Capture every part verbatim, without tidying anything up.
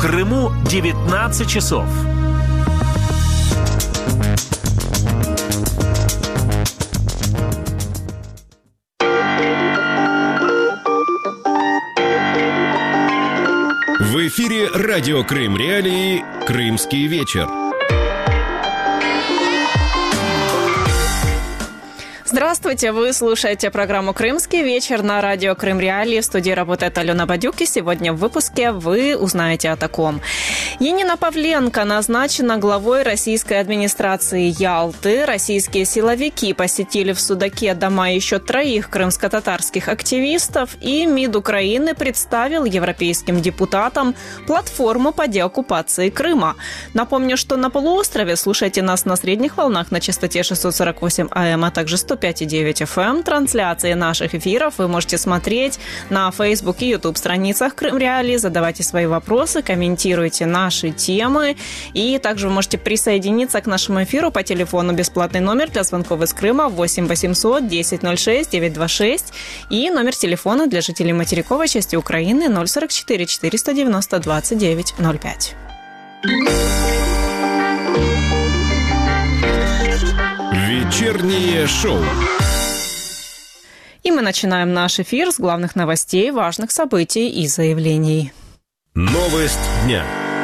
Крыму девятнадцать часов. В эфире радио Крым Реалии «Крымский вечер». Здравствуйте, вы слушаете программу «Крымский вечер» на радио Крым Реалии. В студии работает Алена Бадюк, и сегодня в выпуске вы узнаете о таком. Янина Павленко назначена главой российской администрации Ялты. Российские силовики посетили в Судаке дома еще троих крымско-татарских активистов, и МИД Украины представил европейским депутатам платформу по деоккупации Крыма. Напомню, что на полуострове слушайте нас на средних волнах на частоте шестьсот сорок восемь АМ, а также сто пять и девять эф эм. Трансляции наших эфиров вы можете смотреть на Facebook и YouTube страницах Крым Реалии. Задавайте свои вопросы, комментируйте наши темы. И также вы можете присоединиться к нашему эфиру по телефону. Бесплатный номер для звонков из Крыма восемь восемьсот десять ноль шесть девятьсот двадцать шесть. И номер телефона для жителей материковой части Украины ноль сорок четыре четыреста девяносто двадцать девять ноль пять. Вечернее шоу. И мы начинаем наш эфир с главных новостей, важных событий и заявлений. Новость дня.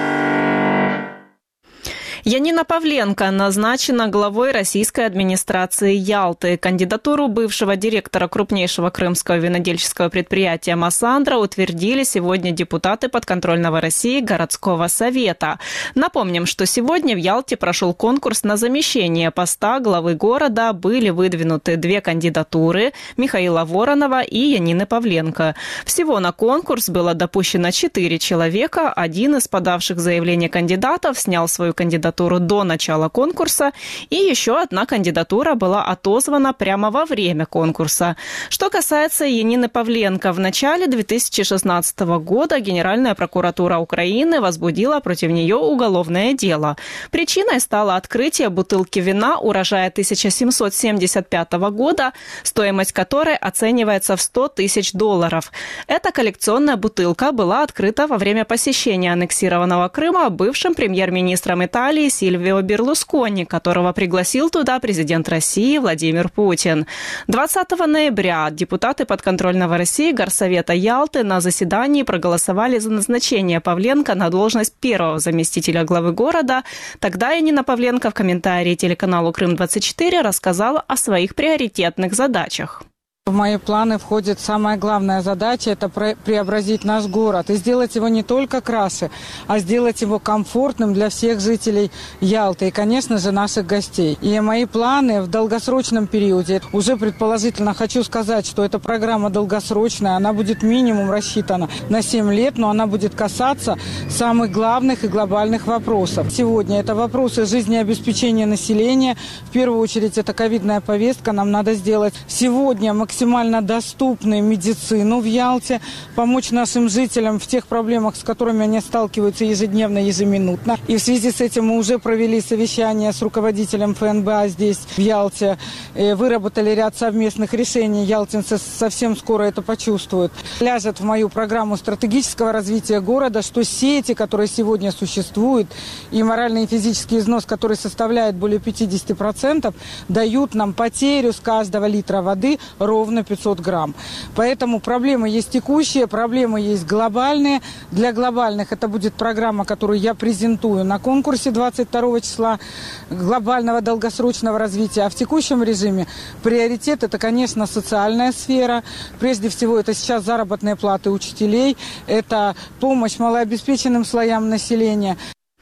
Янина Павленко назначена главой российской администрации Ялты. Кандидатуру бывшего директора крупнейшего крымского винодельческого предприятия «Массандра» утвердили сегодня депутаты подконтрольного России городского совета. Напомним, что сегодня в Ялте прошел конкурс на замещение поста главы города. Были выдвинуты две кандидатуры – Михаила Воронова и Янины Павленко. Всего на конкурс было допущено четыре человека. Один из подавших заявление кандидатов снял свою кандидатуру до начала конкурса, и еще одна кандидатура была отозвана прямо во время конкурса. Что касается Янины Павленко, в начале две тысячи шестнадцатого года Генеральная прокуратура Украины возбудила против нее уголовное дело. Причиной стало открытие бутылки вина урожая тысяча семьсот семьдесят пятого года, стоимость которой оценивается в сто тысяч долларов. Эта коллекционная бутылка была открыта во время посещения аннексированного Крыма бывшим премьер-министром Италии Сильвио Берлускони, которого пригласил туда президент России Владимир Путин. двадцатого ноября депутаты подконтрольного России Горсовета Ялты на заседании проголосовали за назначение Павленко на должность первого заместителя главы города. Тогда Янина Павленко в комментарии телеканалу Крым двадцать четыре рассказала о своих приоритетных задачах. В мои планы входит самая главная задача – это преобразить наш город и сделать его не только краше, а сделать его комфортным для всех жителей Ялты и, конечно же, наших гостей. И мои планы в долгосрочном периоде, уже предположительно хочу сказать, что эта программа долгосрочная, она будет минимум рассчитана на семь лет, но она будет касаться самых главных и глобальных вопросов. Сегодня это вопросы жизнеобеспечения населения, в первую очередь это ковидная повестка, нам надо сделать сегодня максимально максимально доступную медицину в Ялте, помочь нашим жителям в тех проблемах, с которыми они сталкиваются ежедневно, ежеминутно. И в связи с этим мы уже провели совещание с руководителем эф эн бэ а здесь, в Ялте, выработали ряд совместных решений. Ялтинцы совсем скоро это почувствуют. Ляжет в мою программу стратегического развития города, что сети, которые сегодня существуют, и моральный и физический износ, который составляет более пятьдесят процентов, дают нам потерю с каждого литра воды ровно ровно пятьсот грамм. Поэтому проблемы есть текущие, проблемы есть глобальные. Для глобальных это будет программа, которую я презентую на конкурсе двадцать второго числа глобального долгосрочного развития. А в текущем режиме приоритет это, конечно, социальная сфера. Прежде всего, это сейчас заработные платы учителей, это помощь малообеспеченным слоям населения.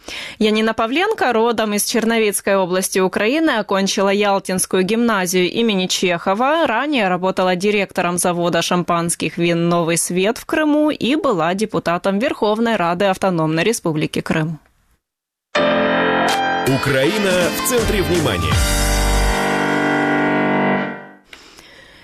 Янина Павленко, родом из Черновицкой области Украины, окончила Ялтинскую гимназию имени Чехова. Ранее работала директором завода шампанских вин «Новый свет» в Крыму и была депутатом Верховной Рады Автономной Республики Крым. Украина в центре внимания.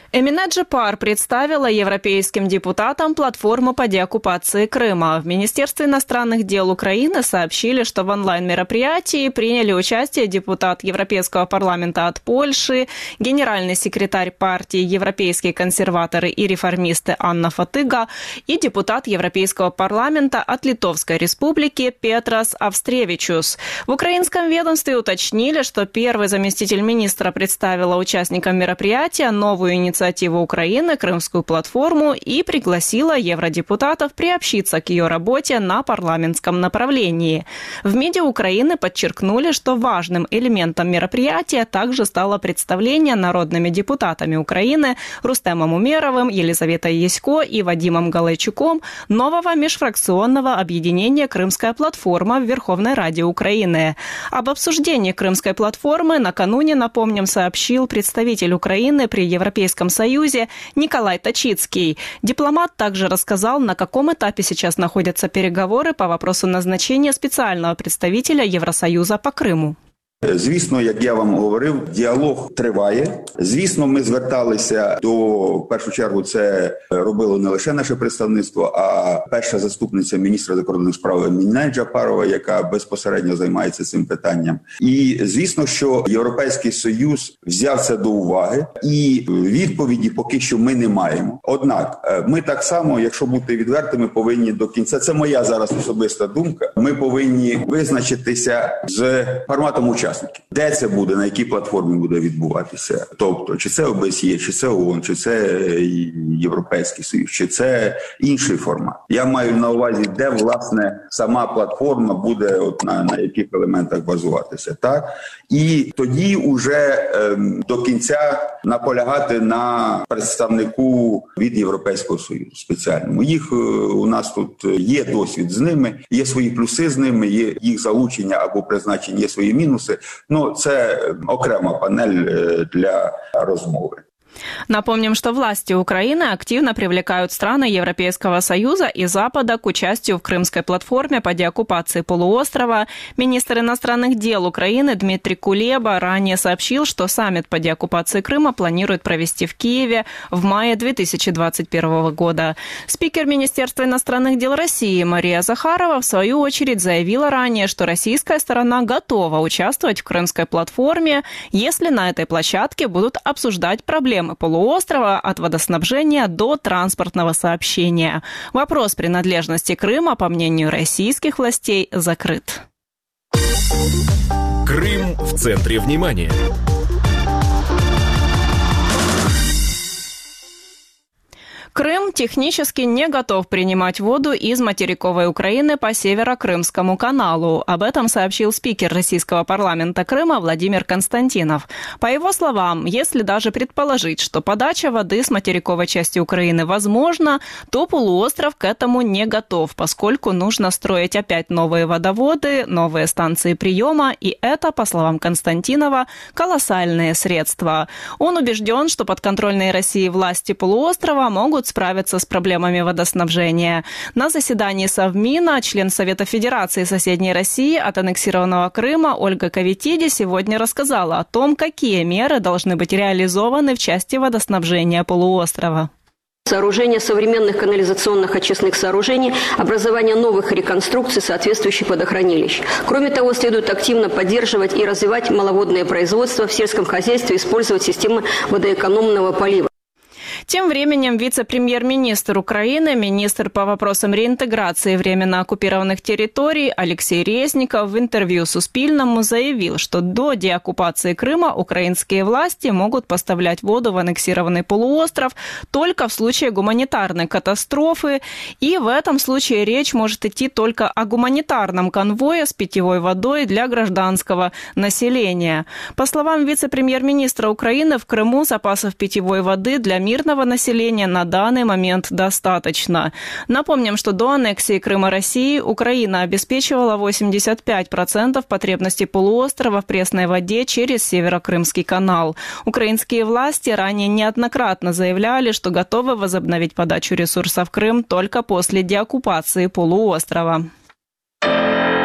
Эмине Джипар представила европейским депутатам платформу по деоккупации Крыма. В Министерстве иностранных дел Украины сообщили, что в онлайн-мероприятии приняли участие депутат Европейского парламента от Польши, генеральный секретарь партии «Европейские консерваторы и реформисты» Анна Фатыга и депутат Европейского парламента от Литовской республики Петрас Австревичус. В украинском ведомстве уточнили, что первый заместитель министра представила участникам мероприятия новую инициативу инициативу Украины, Крымскую платформу, и пригласила евродепутатов приобщиться к ее работе на парламентском направлении. В МИДе Украины подчеркнули, что важным элементом мероприятия также стало представление народными депутатами Украины Рустемом Умеровым, Елизаветой Ясько и Вадимом Галайчуком нового межфракционного объединения «Крымская платформа» в Верховной Раде Украины. Об обсуждении Крымской платформы накануне, напомним, сообщил представитель Украины при Европейском Союзе Николай Точицкий. Дипломат также рассказал, на каком этапе сейчас находятся переговоры по вопросу назначения специального представителя Евросоюза по Криму. Звісно, як я вам говорив, діалог триває. Звісно, ми зверталися до, в першу чергу, це робило не лише наше представництво, а перша заступниця міністра закордонних справ Еміне Джипарова, яка безпосередньо займається цим питанням. І, звісно, що Європейський Союз взяв це до уваги, і відповіді поки що ми не маємо. Однак, ми так само, якщо бути відвертими, повинні до кінця, це моя зараз особиста думка, ми повинні визначитися з форматом учасників. Де це буде, на якій платформі буде відбуватися? Тобто, чи це О Б С Є, чи це ООН, чи це Європейський Союз, чи це інший формат. Я маю на увазі, де, власне, сама платформа буде от на, на яких елементах базуватися. Так? І тоді вже ем, до кінця наполягати на представнику від Європейського Союзу спеціальному. Їх у нас тут є досвід з ними, є свої плюси з ними, є їх залучення або призначення, є свої мінуси. Ну, це окрема панель для розмови. Напомним, что власти Украины активно привлекают страны Европейского Союза и Запада к участию в Крымской платформе по деоккупации полуострова. Министр иностранных дел Украины Дмитрий Кулеба ранее сообщил, что саммит по деоккупации Крыма планирует провести в Киеве в мае две тысячи двадцать первого года. Спикер Министерства иностранных дел России Мария Захарова в свою очередь заявила ранее, что российская сторона готова участвовать в Крымской платформе, если на этой площадке будут обсуждать проблемы полуострова от водоснабжения до транспортного сообщения. Вопрос принадлежности Крыма, по мнению российских властей, закрыт. Крым в центре внимания. Крым технически не готов принимать воду из материковой Украины по Северо-Крымскому каналу. Об этом сообщил спикер российского парламента Крыма Владимир Константинов. По его словам, если даже предположить, что подача воды с материковой части Украины возможна, то полуостров к этому не готов, поскольку нужно строить опять новые водоводы, новые станции приема, и это, по словам Константинова, колоссальные средства. Он убежден, что подконтрольные России власти полуострова могут справиться с проблемами водоснабжения. На заседании Совмина член Совета Федерации соседней России от аннексированного Крыма Ольга Кавитиди сегодня рассказала о том, какие меры должны быть реализованы в части водоснабжения полуострова. Сооружение современных канализационных очистных сооружений, образование новых реконструкций соответствующих водохранилищ. Кроме того, следует активно поддерживать и развивать маловодное производство в сельском хозяйстве, использовать системы водоэкономного полива. Тем временем вице-премьер-министр Украины, министр по вопросам реинтеграции временно оккупированных территорий Алексей Резников в интервью Суспільному заявил, что до деоккупации Крыма украинские власти могут поставлять воду в аннексированный полуостров только в случае гуманитарной катастрофы, и в этом случае речь может идти только о гуманитарном конвое с питьевой водой для гражданского населения. По словам вице-премьер-министра Украины, в Крыму запасов питьевой воды для мирного населения на данный момент достаточно. Напомним, что до аннексии Крыма России Украина обеспечивала восемьдесят пять процентов потребностей полуострова в пресной воде через Северо-Крымский канал. Украинские власти ранее неоднократно заявляли, что готовы возобновить подачу ресурсов в Крым только после деоккупации полуострова.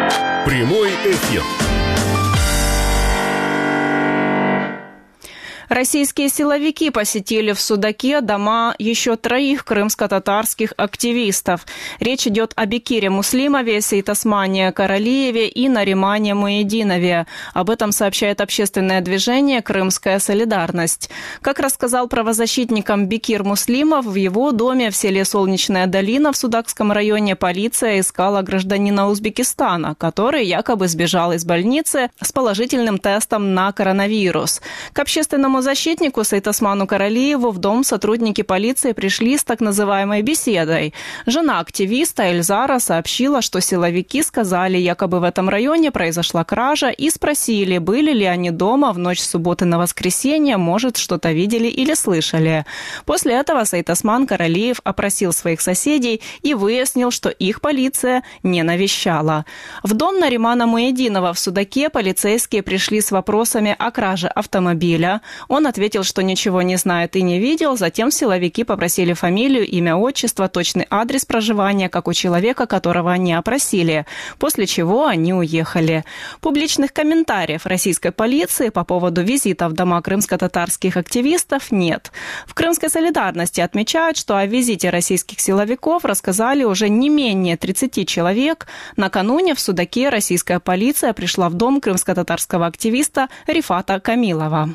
Прямой эфир. Российские силовики посетили в Судаке дома еще троих крымско-татарских активистов. Речь идет о Бекире Муслимове, Сейтасмане Каралиеве и Наримане Муединове. Об этом сообщает общественное движение «Крымская солидарность». Как рассказал правозащитникам Бекир Муслимов, в его доме в селе Солнечная долина в Судакском районе полиция искала гражданина Узбекистана, который якобы сбежал из больницы с положительным тестом на коронавирус. К общественному защитнику Сейтасману Каралиеву в дом сотрудники полиции пришли с так называемой беседой. Жена активиста Эльзара сообщила, что силовики сказали, якобы в этом районе произошла кража, и спросили, были ли они дома в ночь с субботы на воскресенье, может, что-то видели или слышали. После этого Сейтасман Каралиев опросил своих соседей и выяснил, что их полиция не навещала. В дом Наримана Муединова в Судаке полицейские пришли с вопросами о краже автомобиля. Он ответил, что ничего не знает и не видел. Затем силовики попросили фамилию, имя, отчество, точный адрес проживания, как у человека, которого они опросили, после чего они уехали. Публичных комментариев российской полиции по поводу визита в дома крымско-татарских активистов нет. В Крымской солидарности отмечают, что о визите российских силовиков рассказали уже не менее тридцати человек. Накануне в Судаке российская полиция пришла в дом крымско-татарского активиста Рифата Камилова.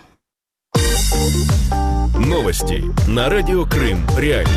Новости на радио Крым Реалии.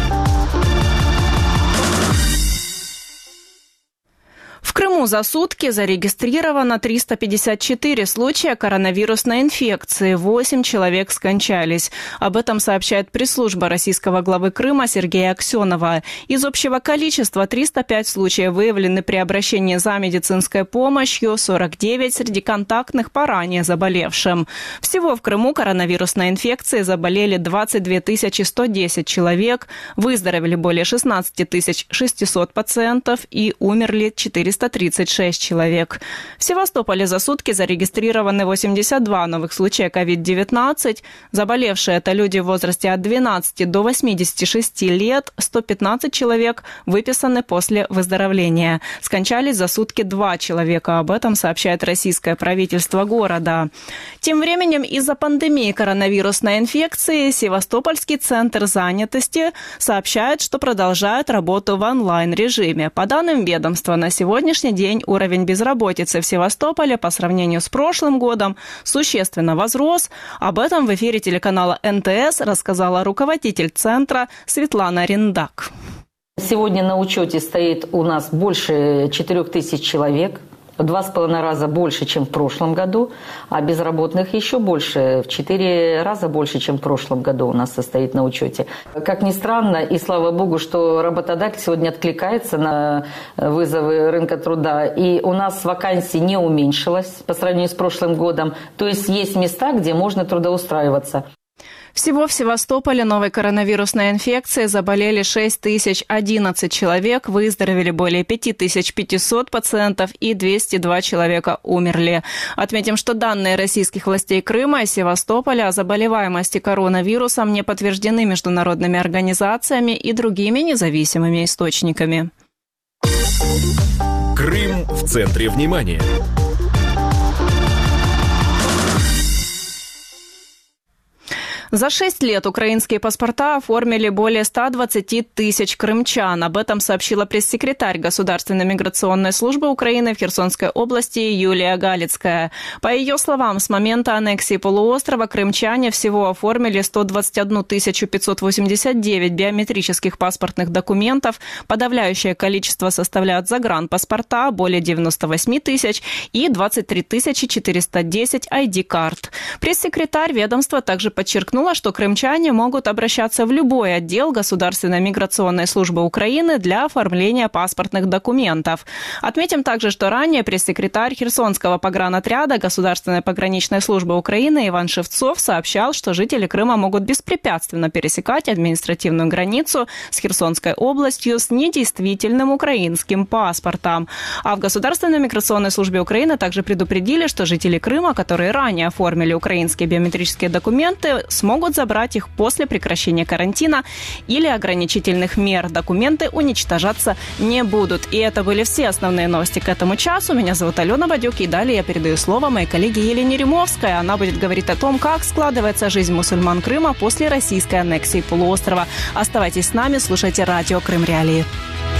В Крыму за сутки зарегистрировано триста пятьдесят четыре случая коронавирусной инфекции. восемь человек скончались. Об этом сообщает пресс-служба российского главы Крыма Сергея Аксенова. Из общего количества триста пять случаев выявлены при обращении за медицинской помощью, сорок девять среди контактных по ранее заболевшим. Всего в Крыму коронавирусной инфекцией заболели двадцать две тысячи сто десять человек, выздоровели более шестнадцать тысяч шестьсот пациентов и умерли четыреста тридцать шесть человек. В Севастополе за сутки зарегистрированы восемьдесят два новых случая ковид девятнадцать. Заболевшие – это люди в возрасте от двенадцати до восьмидесяти шести лет. сто пятнадцать человек выписаны после выздоровления. Скончались за сутки два человека. Об этом сообщает российское правительство города. Тем временем из-за пандемии коронавирусной инфекции Севастопольский центр занятости сообщает, что продолжает работу в онлайн-режиме. По данным ведомства, на сегодня На сегодняшний день уровень безработицы в Севастополе по сравнению с прошлым годом существенно возрос. Об этом в эфире телеканала эн тэ эс рассказала руководитель центра Светлана Риндак. Сегодня на учете стоит у нас больше четырех тысяч человек. В два с половиной раза больше, чем в прошлом году, а безработных еще больше, в четыре раза больше, чем в прошлом году у нас состоит на учете. Как ни странно, и слава богу, что работодатель сегодня откликается на вызовы рынка труда, и у нас вакансий не уменьшилось по сравнению с прошлым годом, то есть есть места, где можно трудоустраиваться. Всего в Севастополе новой коронавирусной инфекцией заболели шесть тысяч одиннадцать человек, выздоровели более пять тысяч пятьсот пациентов и двести два человека умерли. Отметим, что данные российских властей Крыма и Севастополя о заболеваемости коронавирусом не подтверждены международными организациями и другими независимыми источниками. Крым в центре внимания. За шесть лет украинские паспорта оформили более ста двадцати тысяч крымчан. Об этом сообщила пресс-секретарь Государственной миграционной службы Украины в Херсонской области Юлия Галицкая. По ее словам, с момента аннексии полуострова крымчане всего оформили сто двадцать одну тысячу пятьсот восемьдесят девять биометрических паспортных документов. Подавляющее количество составляют загранпаспорта, более девяноста восьми тысяч, и двадцать три тысячи четыреста десять ай ди-карт. Пресс-секретарь ведомства также подчеркнул, что крымчане могут обращаться в любой отдел Государственной миграционной службы Украины для оформления паспортных документов. Отметим также, что ранее пресс-секретарь Херсонского погранотряда Государственной пограничной службы Украины Иван Шевцов сообщал, что жители Крыма могут беспрепятственно пересекать административную границу с Херсонской областью с недействительным украинским паспортом. А в Государственной миграционной службе Украины также предупредили, что жители Крыма, которые ранее оформили украинские биометрические документы, смогут смогут забрать их после прекращения карантина или ограничительных мер. Документы уничтожаться не будут. И это были все основные новости к этому часу. Меня зовут Алена Бадюк, и далее я передаю слово моей коллеге Елене Римовской. Она будет говорить о том, как складывается жизнь мусульман Крыма после российской аннексии полуострова. Оставайтесь с нами, слушайте радио Крым Реалии.